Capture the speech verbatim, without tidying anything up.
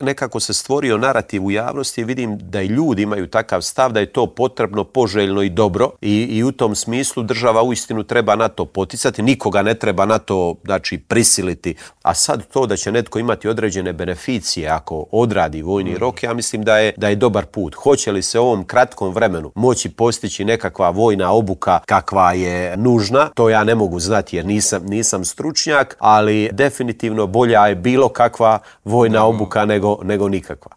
nekako se stvorio narativ u javnosti i vidim da i ljudi imaju takav stav da je to potrebno, poželjno i dobro i, i u tom smislu država uistinu treba na to poticati, nikoga ne treba na to, znači, prisiliti. A sad to da će netko imati određene beneficije ako odradi vojni rok, ja mislim da je, da je dobar put. Hoće li se u ovom kratkom vremenu moći postići nekakva vojna obuka kakva je nužna, to ja ne mogu znati jer nisam, nisam stručnjak, ali definitivno bolja je bilo kakva vojna obuka nego, nego nikakva.